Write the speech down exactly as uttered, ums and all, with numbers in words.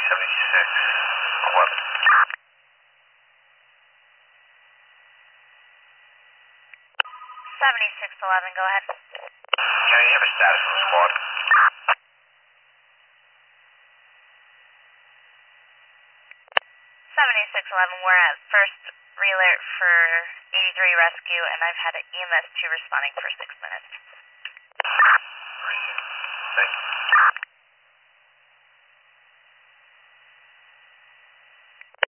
seventy-six eleven. seventy-six eleven, go ahead. Can you have a status on the squad? seventy-six eleven, we're at first relay for eighty-three rescue, and I've had an E M S two responding for six minutes. Thank you.